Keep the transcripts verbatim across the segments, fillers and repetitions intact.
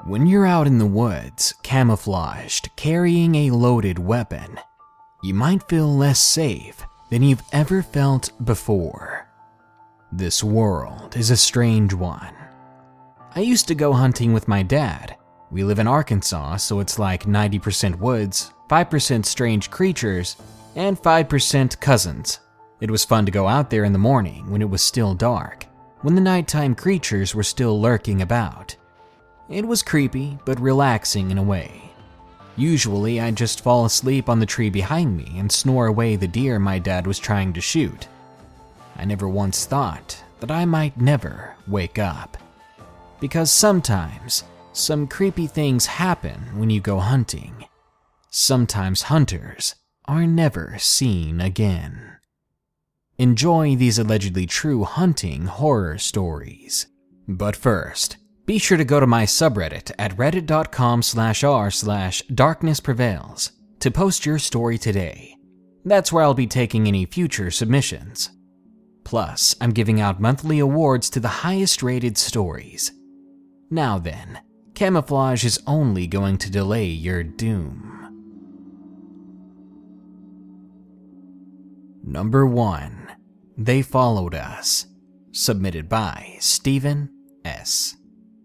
When you're out in the woods, camouflaged, carrying a loaded weapon, you might feel less safe than you've ever felt before. This world is a strange one. I used to go hunting with my dad. We live in Arkansas, so it's like ninety percent woods, five percent strange creatures, and five percent cousins. It was fun to go out there in the morning when it was still dark, when the nighttime creatures were still lurking about. It was creepy, but relaxing in a way. Usually, I'd just fall asleep on the tree behind me and snore away the deer my dad was trying to shoot. I never once thought that I might never wake up. Because sometimes, some creepy things happen when you go hunting. Sometimes hunters are never seen again. Enjoy these allegedly true hunting horror stories. But first, be sure to go to my subreddit at reddit.com slash r slash darknessprevails to post your story today. That's where I'll be taking any future submissions. Plus, I'm giving out monthly awards to the highest rated stories. Now then, camouflage is only going to delay your doom. Number one. They Followed Us. Submitted by Stephen S.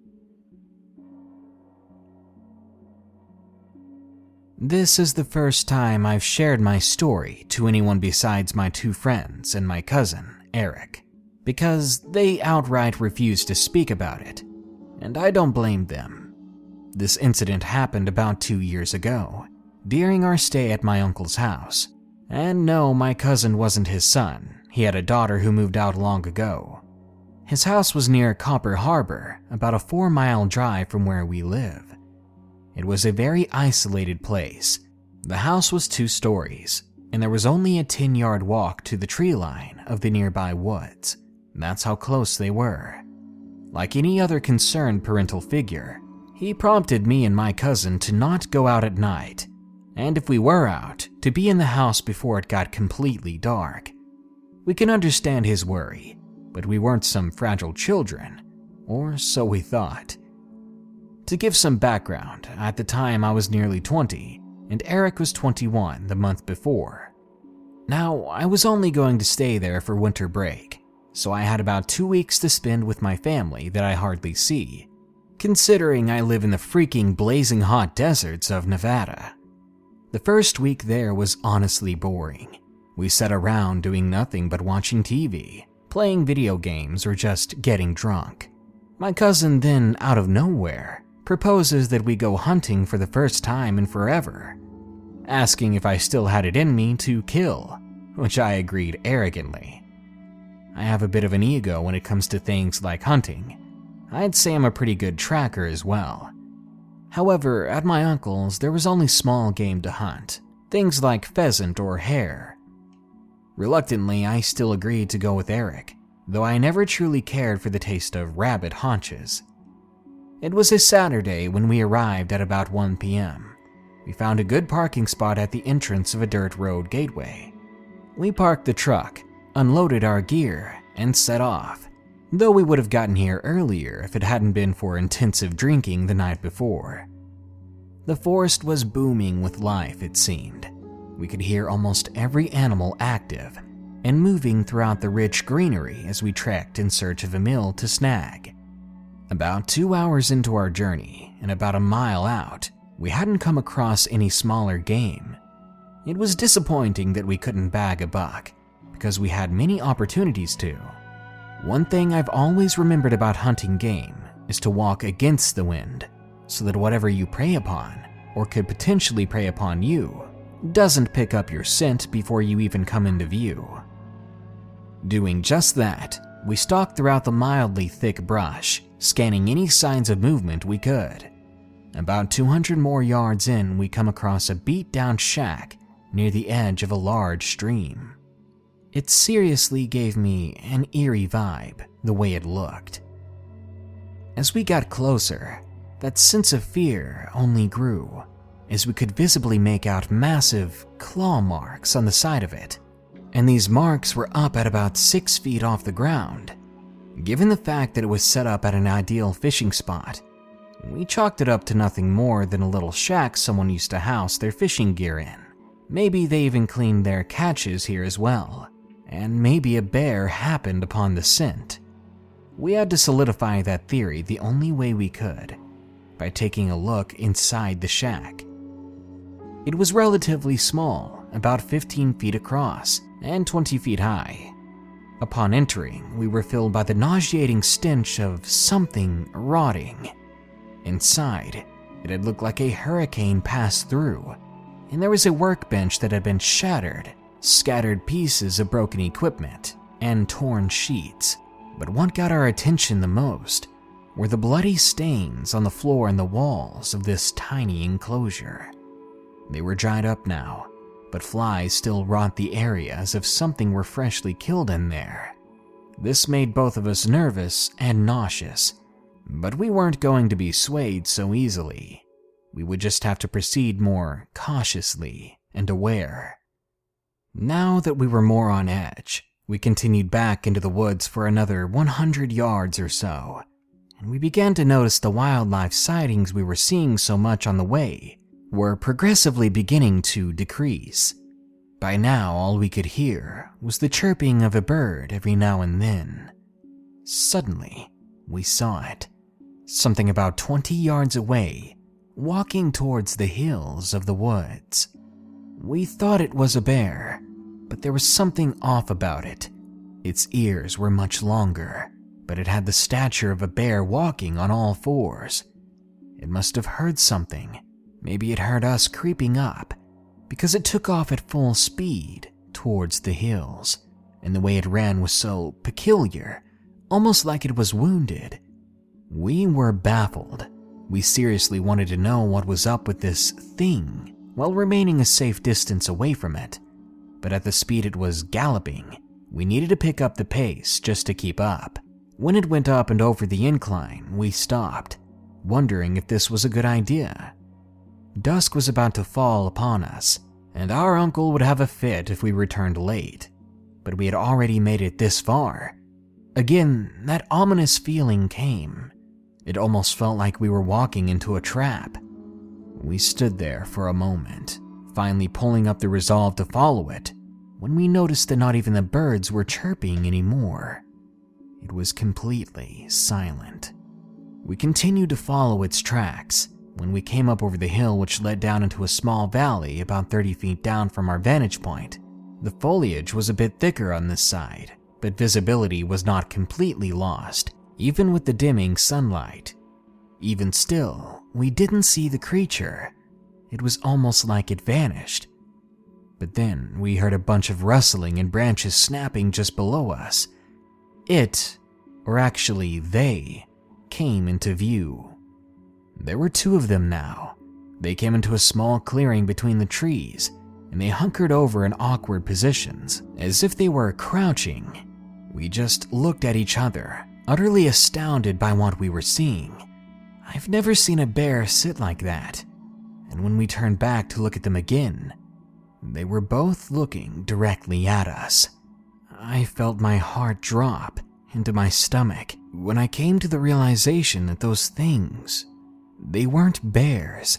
This is the first time I've shared my story to anyone besides my two friends and my cousin, Eric, because they outright refused to speak about it, and I don't blame them. This incident happened about two years ago, during our stay at my uncle's house. And no, my cousin wasn't his son. He had a daughter who moved out long ago. His house was near Copper Harbor, about a four-mile drive from where we live. It was a very isolated place. The house was two stories, and there was only a ten-yard walk to the tree line of the nearby woods. That's how close they were. Like any other concerned parental figure, he prompted me and my cousin to not go out at night, and if we were out, to be in the house before it got completely dark. We can understand his worry, but we weren't some fragile children, or so we thought. To give some background, at the time I was nearly twenty, and Eric was twenty-one the month before. Now, I was only going to stay there for winter break, so I had about two weeks to spend with my family that I hardly see, considering I live in the freaking blazing hot deserts of Nevada. The first week there was honestly boring. We sat around doing nothing but watching T V, playing video games, or just getting drunk. My cousin then, out of nowhere, proposes that we go hunting for the first time in forever, asking if I still had it in me to kill, which I agreed arrogantly. I have a bit of an ego when it comes to things like hunting. I'd say I'm a pretty good tracker as well. However, at my uncle's, there was only small game to hunt, things like pheasant or hare. Reluctantly, I still agreed to go with Eric, though I never truly cared for the taste of rabbit haunches. It was a Saturday when we arrived at about one p m We found a good parking spot at the entrance of a dirt road gateway. We parked the truck, unloaded our gear, and set off, though we would have gotten here earlier if it hadn't been for intensive drinking the night before. The forest was booming with life, it seemed. We could hear almost every animal active and moving throughout the rich greenery as we trekked in search of a meal to snag. About two hours into our journey, and about a mile out, we hadn't come across any smaller game. It was disappointing that we couldn't bag a buck, because we had many opportunities to. One thing I've always remembered about hunting game is to walk against the wind, so that whatever you prey upon, or could potentially prey upon you, doesn't pick up your scent before you even come into view. Doing just that, we stalked throughout the mildly thick brush, scanning any signs of movement we could. About two hundred more yards in, we come across a beat-down shack near the edge of a large stream. It seriously gave me an eerie vibe, the way it looked. As we got closer, that sense of fear only grew, as we could visibly make out massive claw marks on the side of it, and these marks were up at about six feet off the ground. Given the fact that it was set up at an ideal fishing spot, We chalked it up to nothing more than a little shack someone used to house their fishing gear in. Maybe they even cleaned their catches here as well, and maybe a bear happened upon the scent. We had to solidify that theory the only way we could, by taking a look inside the shack. It was relatively small, about fifteen feet across and twenty feet high. Upon entering, we were filled by the nauseating stench of something rotting. Inside, it had looked like a hurricane passed through, and there was a workbench that had been shattered, scattered pieces of broken equipment, and torn sheets. But what got our attention the most were the bloody stains on the floor and the walls of this tiny enclosure. They were dried up now, but flies still wrought the area as if something were freshly killed in there. This made both of us nervous and nauseous, but we weren't going to be swayed so easily. We would just have to proceed more cautiously and aware. Now that we were more on edge, we continued back into the woods for another one hundred yards or so, and we began to notice the wildlife sightings we were seeing so much on the way were progressively beginning to decrease. By now, all we could hear was the chirping of a bird every now and then. Suddenly, we saw it, something about twenty yards away, walking towards the hills of the woods. We thought it was a bear, but there was something off about it. Its ears were much longer, but it had the stature of a bear walking on all fours. It must have heard something. Maybe it heard us creeping up, because it took off at full speed towards the hills, and the way it ran was so peculiar, almost like it was wounded. We were baffled. We seriously wanted to know what was up with this thing, while remaining a safe distance away from it. But at the speed it was galloping, we needed to pick up the pace just to keep up. When it went up and over the incline, we stopped, wondering if this was a good idea. Dusk was about to fall upon us, and our uncle would have a fit if we returned late. But we had already made it this far. Again, that ominous feeling came. It almost felt like we were walking into a trap. We stood there for a moment, finally pulling up the resolve to follow it, when we noticed that not even the birds were chirping anymore. It was completely silent. We continued to follow its tracks. When we came up over the hill which led down into a small valley about thirty feet down from our vantage point, the foliage was a bit thicker on this side, but visibility was not completely lost, even with the dimming sunlight. Even still, we didn't see the creature. It was almost like it vanished. But then we heard a bunch of rustling and branches snapping just below us. It, or actually they, came into view. There were two of them now. They came into a small clearing between the trees, and they hunkered over in awkward positions, as if they were crouching. We just looked at each other, utterly astounded by what we were seeing. I've never seen a bear sit like that, and when we turned back to look at them again, they were both looking directly at us. I felt my heart drop into my stomach when I came to the realization that those things, they weren't bears.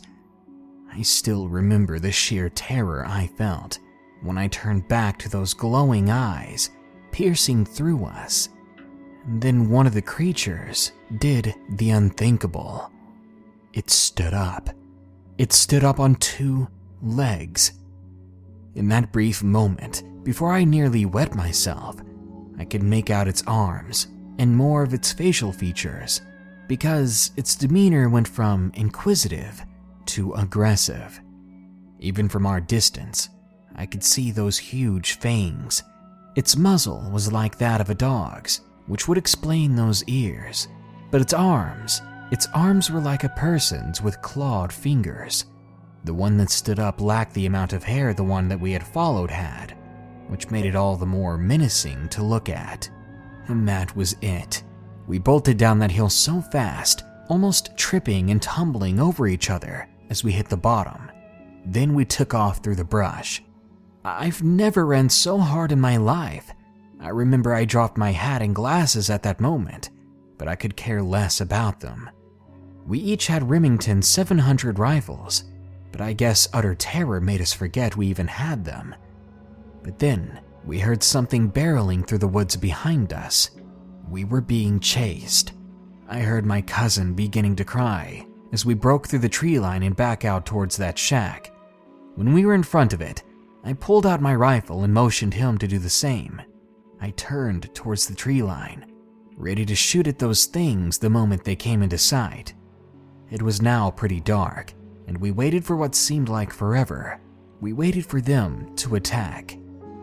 I still remember the sheer terror I felt when I turned back to those glowing eyes piercing through us. And then one of the creatures did the unthinkable. It stood up. It stood up on two legs. In that brief moment, before I nearly wet myself, I could make out its arms and more of its facial features, because its demeanor went from inquisitive to aggressive. Even from our distance, I could see those huge fangs. Its muzzle was like that of a dog's, which would explain those ears. But its arms, its arms were like a person's with clawed fingers. The one that stood up lacked the amount of hair the one that we had followed had, which made it all the more menacing to look at. And that was it. We bolted down that hill so fast, almost tripping and tumbling over each other as we hit the bottom. Then we took off through the brush. I've never ran so hard in my life. I remember I dropped my hat and glasses at that moment, but I could care less about them. We each had Remington seven hundred rifles, but I guess utter terror made us forget we even had them. But then, we heard something barreling through the woods behind us. We were being chased. I heard my cousin beginning to cry as we broke through the tree line and back out towards that shack. When we were in front of it, I pulled out my rifle and motioned him to do the same. I turned towards the tree line, ready to shoot at those things the moment they came into sight. It was now pretty dark, and we waited for what seemed like forever. We waited for them to attack.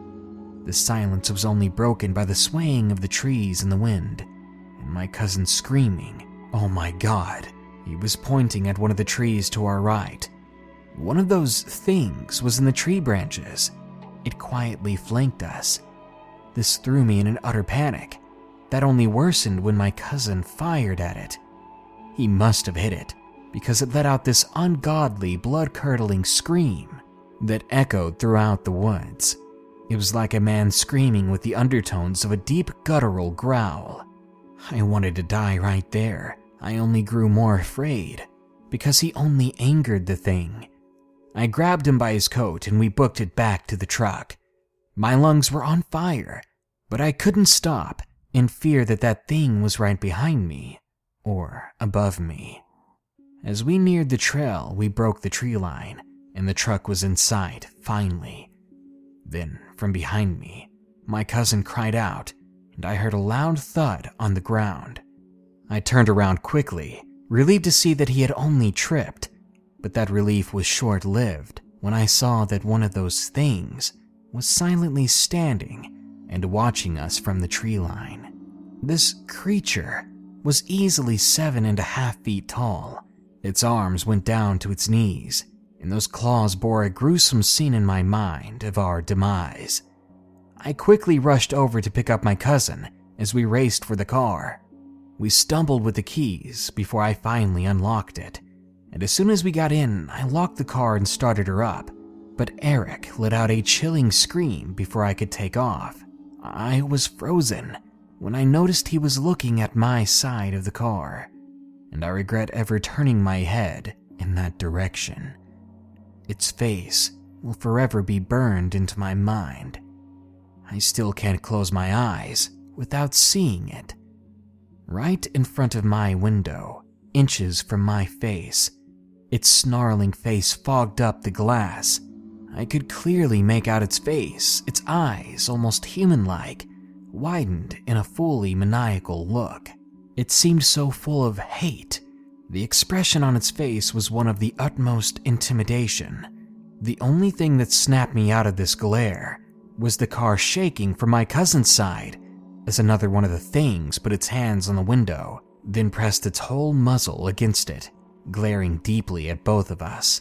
The silence was only broken by the swaying of the trees in the wind, and my cousin screaming, "Oh my God!" He was pointing at one of the trees to our right. One of those things was in the tree branches. It quietly flanked us. This threw me in an utter panic. That only worsened when my cousin fired at it. He must have hit it, because it let out this ungodly, blood-curdling scream that echoed throughout the woods. It was like a man screaming with the undertones of a deep guttural growl. I wanted to die right there. I only grew more afraid, because he only angered the thing. I grabbed him by his coat and we booked it back to the truck. My lungs were on fire, but I couldn't stop in fear that that thing was right behind me, or above me. As we neared the trail, we broke the tree line, and the truck was in sight, finally. Then, from behind me, my cousin cried out, and I heard a loud thud on the ground. I turned around quickly, relieved to see that he had only tripped, but that relief was short-lived when I saw that one of those things was silently standing and watching us from the tree line. This creature was easily seven and a half feet tall. Its arms went down to its knees, and those claws bore a gruesome scene in my mind of our demise. I quickly rushed over to pick up my cousin as we raced for the car. We stumbled with the keys before I finally unlocked it, and as soon as we got in, I locked the car and started her up. But Eric let out a chilling scream before I could take off. I was frozen when I noticed he was looking at my side of the car, and I regret ever turning my head in that direction. Its face will forever be burned into my mind. I still can't close my eyes without seeing it. Right in front of my window, inches from my face, its snarling face fogged up the glass. I could clearly make out its face, its eyes, almost human-like, widened in a fully maniacal look. It seemed so full of hate. The expression on its face was one of the utmost intimidation. The only thing that snapped me out of this glare was the car shaking from my cousin's side as another one of the things put its hands on the window, then pressed its whole muzzle against it, glaring deeply at both of us.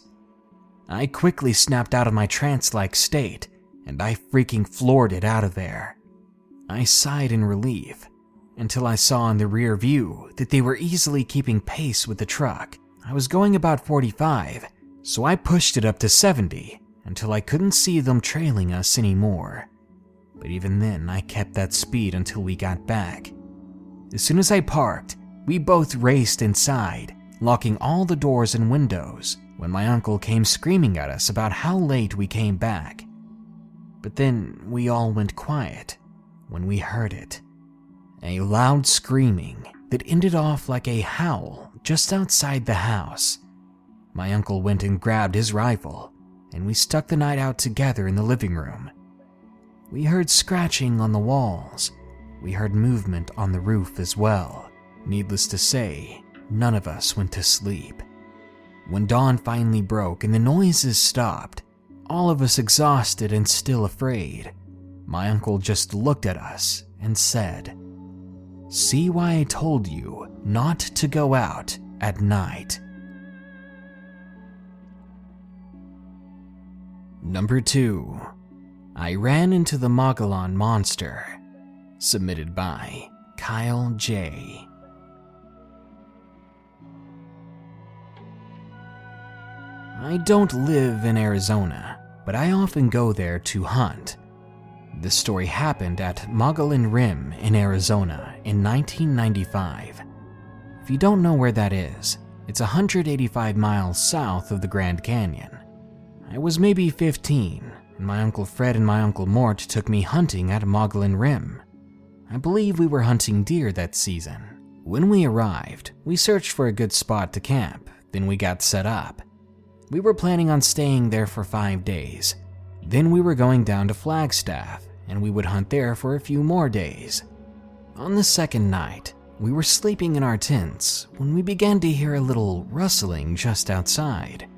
I quickly snapped out of my trance-like state, and I freaking floored it out of there. I sighed in relief, until I saw in the rear view that they were easily keeping pace with the truck. I was going about forty-five, so I pushed it up to seventy until I couldn't see them trailing us anymore. But even then, I kept that speed until we got back. As soon as I parked, we both raced inside, locking all the doors and windows, when my uncle came screaming at us about how late we came back. But then we all went quiet when we heard it. A loud screaming that ended off like a howl just outside the house. My uncle went and grabbed his rifle, and we stuck the night out together in the living room. We heard scratching on the walls. We heard movement on the roof as well. Needless to say, none of us went to sleep. When dawn finally broke and the noises stopped, all of us exhausted and still afraid, my uncle just looked at us and said, "See why I told you not to go out at night." Number two. I ran into the Mogollon Monster. Submitted by Kyle J. I don't live in Arizona, but I often go there to hunt. This story happened at Mogollon Rim in Arizona in nineteen ninety-five. If you don't know where that is, It's one hundred eighty-five miles south of the Grand Canyon. I was maybe fifteen, and my Uncle Fred and my Uncle Mort took me hunting at Mogollon Rim. I believe we were hunting deer that season. When we arrived, we searched for a good spot to camp, then we got set up. We were planning on staying there for five days. Then we were going down to Flagstaff, and we would hunt there for a few more days. On the second night, we were sleeping in our tents when we began to hear a little rustling just outside.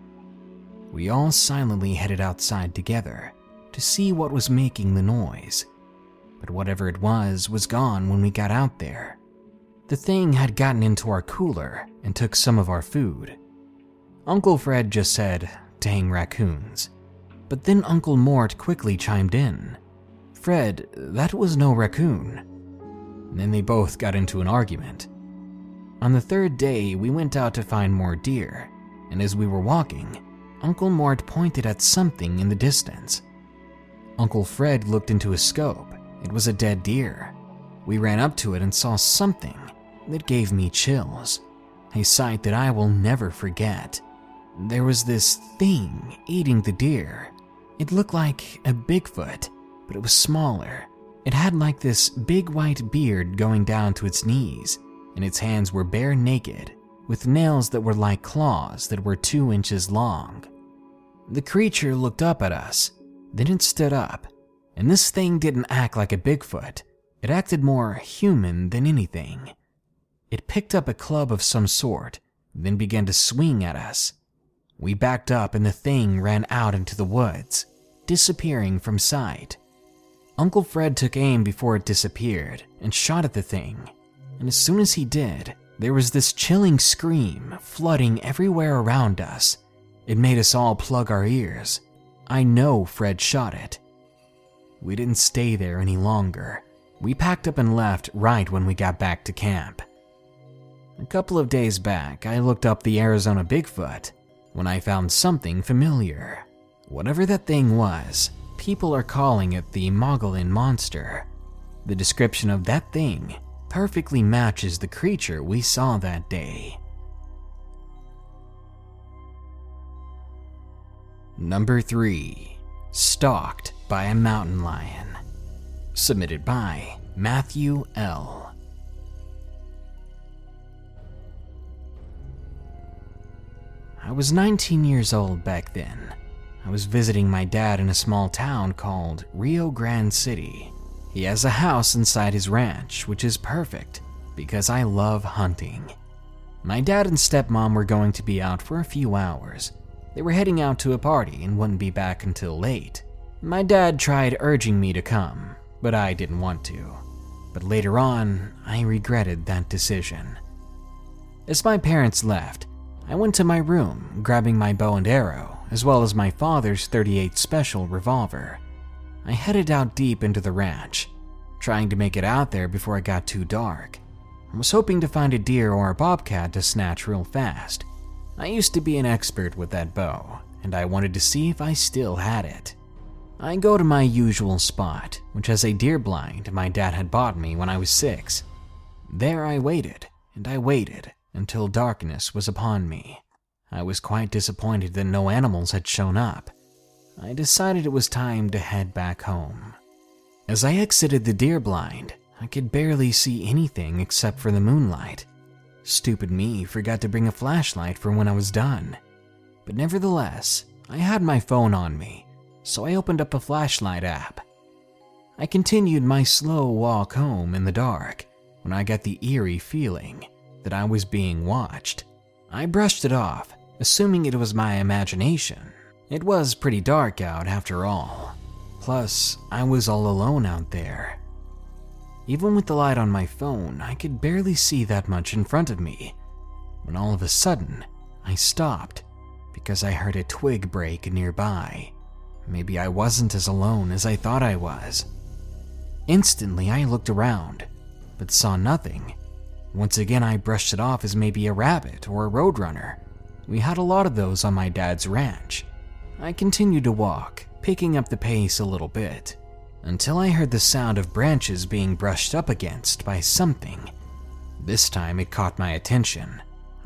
We all silently headed outside together to see what was making the noise. But whatever it was was gone when we got out there. The thing had gotten into our cooler and took some of our food. Uncle Fred just said, "Dang raccoons." But then Uncle Mort quickly chimed in. "Fred, that was no raccoon." And then they both got into an argument. On the third day, we went out to find more deer, and as we were walking, Uncle Mort pointed at something in the distance. Uncle Fred looked into his scope. It was a dead deer. We ran up to it and saw something that gave me chills, a sight that I will never forget. There was this thing eating the deer. It looked like a Bigfoot, but it was smaller. It had like this big white beard going down to its knees, and its hands were bare naked, with nails that were like claws that were two inches long. The creature looked up at us, then it stood up, and this thing didn't act like a Bigfoot. It acted more human than anything. It picked up a club of some sort, then began to swing at us. We backed up and the thing ran out into the woods, disappearing from sight. Uncle Fred took aim before it disappeared and shot at the thing, and as soon as he did, there was this chilling scream flooding everywhere around us. It made us all plug our ears. I know Fred shot it. We didn't stay there any longer. We packed up and left right when we got back to camp. A couple of days back, I looked up the Arizona Bigfoot when I found something familiar. Whatever that thing was, people are calling it the Mogollon Monster. The description of that thing perfectly matches the creature we saw that day. Number three. Stalked by a Mountain Lion. Submitted by Matthew L. I was nineteen years old back then. I was visiting my dad in a small town called Rio Grande City. He has a house inside his ranch, which is perfect because I love hunting. My dad and stepmom were going to be out for a few hours. They were heading out to a party and wouldn't be back until late. My dad tried urging me to come, but I didn't want to. But later on, I regretted that decision. As my parents left, I went to my room, grabbing my bow and arrow, as well as my father's thirty-eight Special revolver. I headed out deep into the ranch, trying to make it out there before it got too dark. I was hoping to find a deer or a bobcat to snatch real fast. I used to be an expert with that bow, and I wanted to see if I still had it. I go to my usual spot, which has a deer blind my dad had bought me when I was six. There I waited, and I waited, until darkness was upon me. I was quite disappointed that no animals had shown up. I decided it was time to head back home. As I exited the deer blind, I could barely see anything except for the moonlight. Stupid me forgot to bring a flashlight for when I was done. But nevertheless, I had my phone on me, so I opened up a flashlight app. I continued my slow walk home in the dark when I got the eerie feeling that I was being watched. I brushed it off, assuming it was my imagination. It was pretty dark out after all. Plus, I was all alone out there. Even with the light on my phone, I could barely see that much in front of me, when all of a sudden, I stopped because I heard a twig break nearby. Maybe I wasn't as alone as I thought I was. Instantly, I looked around, but saw nothing. Once again, I brushed it off as maybe a rabbit or a roadrunner. We had a lot of those on my dad's ranch. I continued to walk, picking up the pace a little bit, until I heard the sound of branches being brushed up against by something. This time it caught my attention.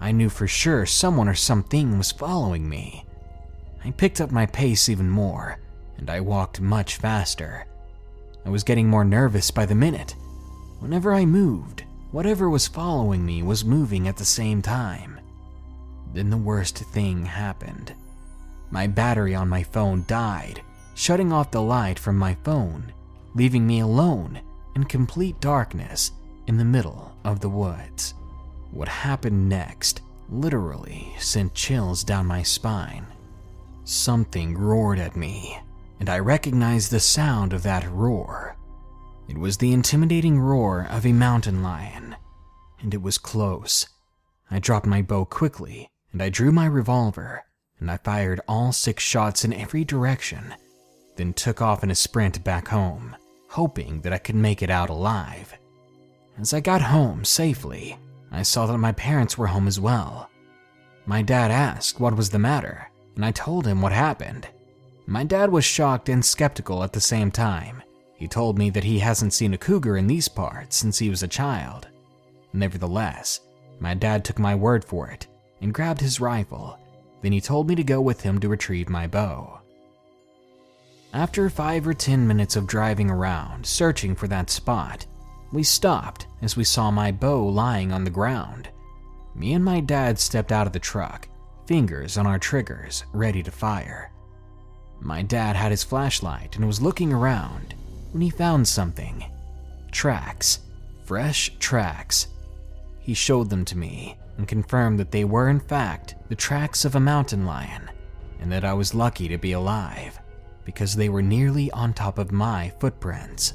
I knew for sure someone or something was following me. I picked up my pace even more, and I walked much faster. I was getting more nervous by the minute. Whenever I moved, whatever was following me was moving at the same time. Then the worst thing happened. My battery on my phone died, shutting off the light from my phone, leaving me alone in complete darkness in the middle of the woods. What happened next literally sent chills down my spine. Something roared at me, and I recognized the sound of that roar. It was the intimidating roar of a mountain lion, and it was close. I dropped my bow quickly, and I drew my revolver, and I fired all six shots in every direction, then took off in a sprint back home, hoping that I could make it out alive. As I got home safely, I saw that my parents were home as well. My dad asked what was the matter, and I told him what happened. My dad was shocked and skeptical at the same time. He told me that he hasn't seen a cougar in these parts since he was a child. Nevertheless, my dad took my word for it and grabbed his rifle. Then he told me to go with him to retrieve my bow. After five or ten minutes of driving around, searching for that spot, we stopped as we saw my bow lying on the ground. Me and my dad stepped out of the truck, fingers on our triggers, ready to fire. My dad had his flashlight and was looking around when he found something. Tracks. Fresh tracks. He showed them to me and confirmed that they were in fact the tracks of a mountain lion, and that I was lucky to be alive because they were nearly on top of my footprints.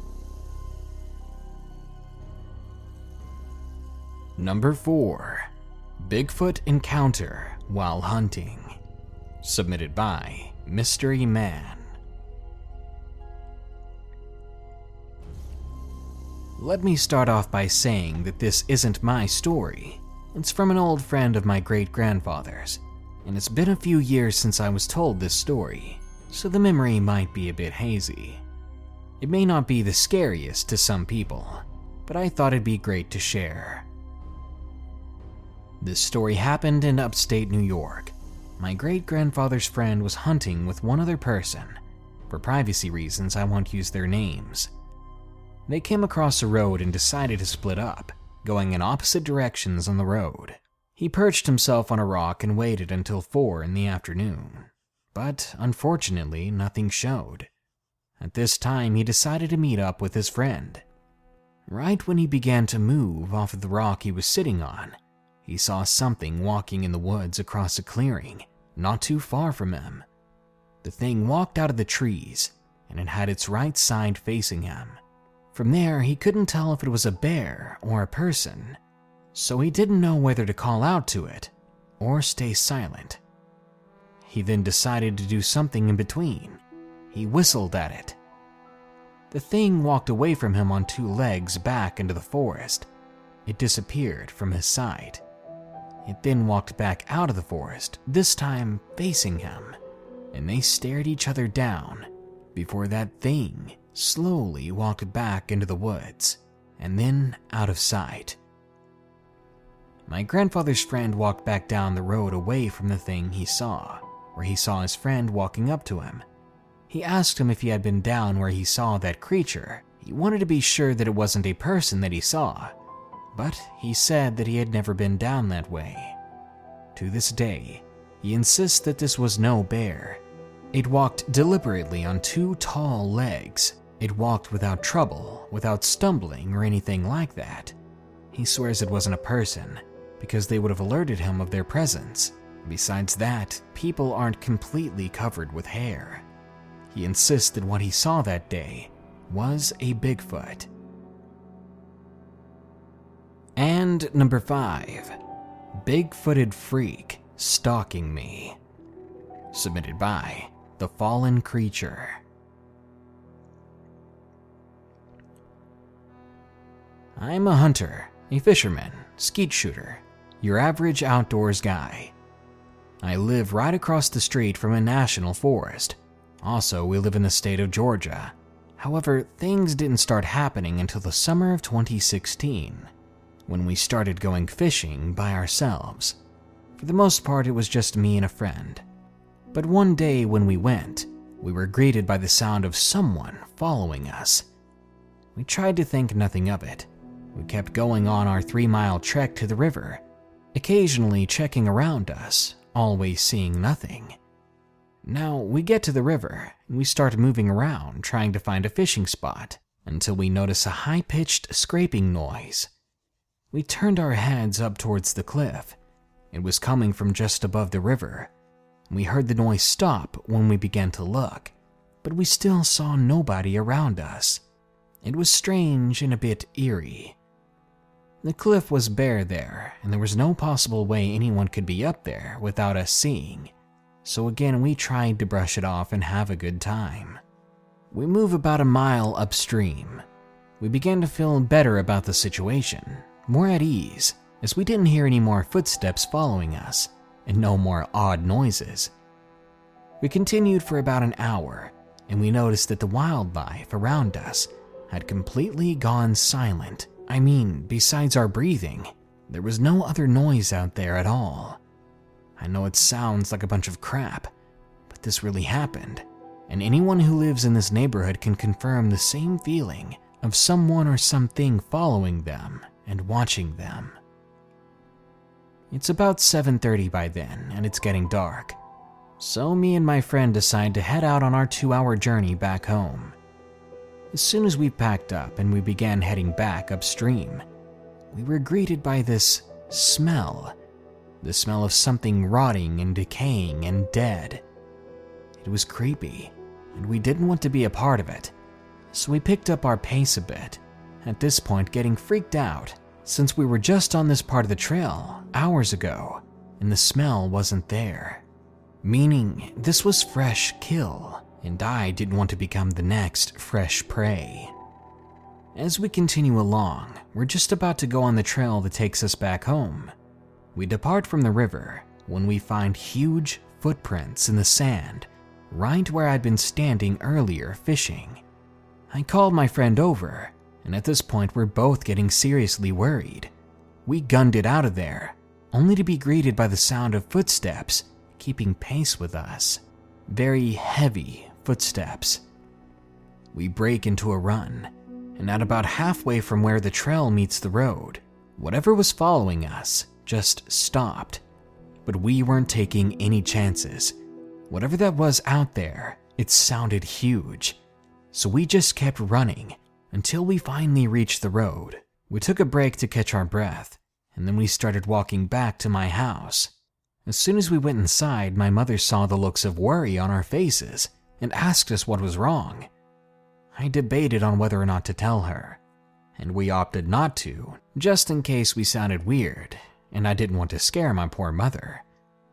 Number four. Bigfoot Encounter While Hunting. Submitted by Mystery Man. Let me start off by saying that this isn't my story. It's from an old friend of my great-grandfather's, and it's been a few years since I was told this story, so the memory might be a bit hazy. It may not be the scariest to some people, but I thought it'd be great to share. This story happened in upstate New York. My great-grandfather's friend was hunting with one other person. For privacy reasons, I won't use their names. They came across a road and decided to split up, going in opposite directions on the road. He perched himself on a rock and waited until four in the afternoon. But unfortunately, nothing showed. At this time, he decided to meet up with his friend. Right when he began to move off of the rock he was sitting on, he saw something walking in the woods across a clearing, not too far from him. The thing walked out of the trees, and it had its right side facing him. From there, he couldn't tell if it was a bear or a person, so he didn't know whether to call out to it or stay silent. He then decided to do something in between. He whistled at it. The thing walked away from him on two legs back into the forest. It disappeared from his sight. It then walked back out of the forest, this time facing him, and they stared each other down before that thing slowly walked back into the woods and then out of sight. My grandfather's friend walked back down the road away from the thing he saw, where he saw his friend walking up to him. He asked him if he had been down where he saw that creature. He wanted to be sure that it wasn't a person that he saw, but he said that he had never been down that way. To this day, he insists that this was no bear. It walked deliberately on two tall legs. It walked without trouble, without stumbling or anything like that. He swears it wasn't a person, because they would have alerted him of their presence. Besides that, people aren't completely covered with hair. He insists that what he saw that day was a Bigfoot. And number five, Big-Footed Freak Stalking Me. Submitted by The Fallen Creature. I'm a hunter, a fisherman, skeet shooter, your average outdoors guy. I live right across the street from a national forest. Also, we live in the state of Georgia. However, things didn't start happening until the summer of twenty sixteen. when we started going fishing by ourselves. For the most part, it was just me and a friend. But one day when we went, we were greeted by the sound of someone following us. We tried to think nothing of it. We kept going on our three-mile trek to the river, occasionally checking around us, always seeing nothing. Now, we get to the river, and we start moving around trying to find a fishing spot, until we notice a high-pitched scraping noise. We turned our heads up towards the cliff. It was coming from just above the river. We heard the noise stop when we began to look, but we still saw nobody around us. It was strange and a bit eerie. The cliff was bare there, and there was no possible way anyone could be up there without us seeing. So again, we tried to brush it off and have a good time. We move about a mile upstream. We began to feel better about the situation, more at ease, as we didn't hear any more footsteps following us, and no more odd noises. We continued for about an hour, and we noticed that the wildlife around us had completely gone silent. I mean, besides our breathing, there was no other noise out there at all. I know it sounds like a bunch of crap, but this really happened, and anyone who lives in this neighborhood can confirm the same feeling of someone or something following them and watching them. It's about seven thirty by then, and it's getting dark. So me and my friend decide to head out on our two-hour journey back home. As soon as we packed up and we began heading back upstream, we were greeted by this smell. The smell of something rotting and decaying and dead. It was creepy, and we didn't want to be a part of it. So we picked up our pace a bit, at this point getting freaked out since we were just on this part of the trail hours ago and the smell wasn't there. Meaning this was fresh kill, and I didn't want to become the next fresh prey. As we continue along, we're just about to go on the trail that takes us back home. We depart from the river when we find huge footprints in the sand right where I'd been standing earlier fishing. I called my friend over, and at this point we're both getting seriously worried. We gunned it out of there, only to be greeted by the sound of footsteps keeping pace with us. Very heavy footsteps. We break into a run, and at about halfway from where the trail meets the road, whatever was following us just stopped. But we weren't taking any chances. Whatever that was out there, it sounded huge. So we just kept running until we finally reached the road. We took a break to catch our breath, and then we started walking back to my house. As soon as we went inside, my mother saw the looks of worry on our faces and asked us what was wrong. I debated on whether or not to tell her, and we opted not to, just in case we sounded weird, and I didn't want to scare my poor mother.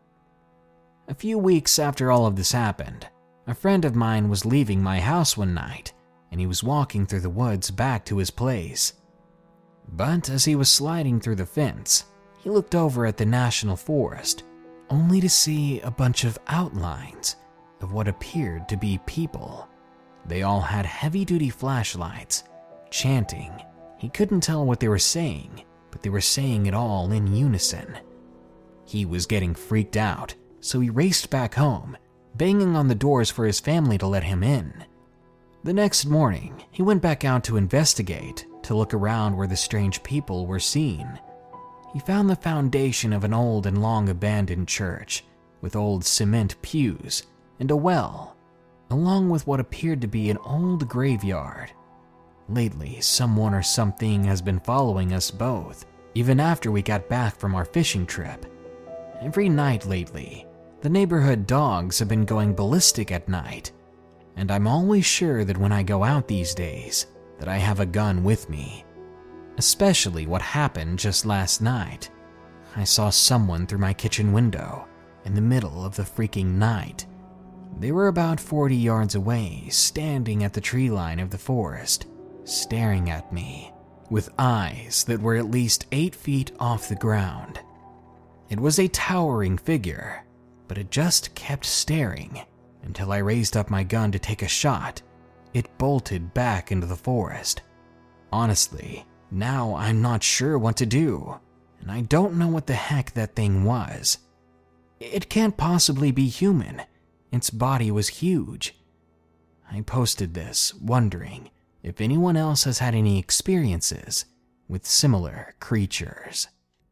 A few weeks after all of this happened, a friend of mine was leaving my house one night, and he was walking through the woods back to his place. But as he was sliding through the fence, he looked over at the national forest, only to see a bunch of outlines of what appeared to be people. They all had heavy-duty flashlights, chanting. He couldn't tell what they were saying, but they were saying it all in unison. He was getting freaked out, so he raced back home, banging on the doors for his family to let him in. The next morning, he went back out to investigate, to look around where the strange people were seen. He found the foundation of an old and long abandoned church, with old cement pews and a well, along with what appeared to be an old graveyard. Lately, someone or something has been following us both, even after we got back from our fishing trip. Every night lately, the neighborhood dogs have been going ballistic at night, and I'm always sure that when I go out these days, that I have a gun with me. Especially what happened just last night. I saw someone through my kitchen window in the middle of the freaking night. They were about forty yards away, standing at the tree line of the forest, staring at me, with eyes that were at least eight feet off the ground. It was a towering figure, but it just kept staring until I raised up my gun to take a shot. It bolted back into the forest. Honestly, Now I'm not sure what to do, and I don't know what the heck that thing was. It can't possibly be human. Its body was huge. I posted this, wondering if anyone else has had any experiences with similar creatures.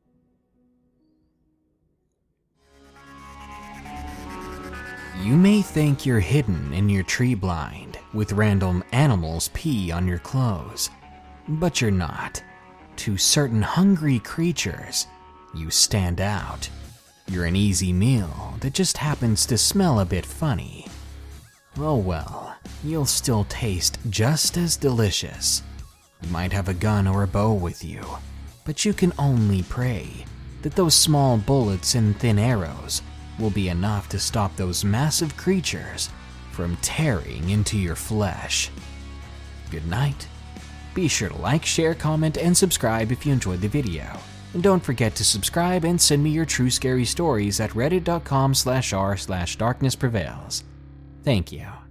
You may think you're hidden in your tree blind with random animals pee on your clothes, but you're not. To certain hungry creatures, you stand out. You're an easy meal that just happens to smell a bit funny. Oh well, you'll still taste just as delicious. You might have a gun or a bow with you, but you can only pray that those small bullets and thin arrows will be enough to stop those massive creatures from tearing into your flesh. Good night. Be sure to like, share, comment, and subscribe if you enjoyed the video. And don't forget to subscribe and send me your true scary stories at reddit dot com slash r slash darkness prevails. Thank you.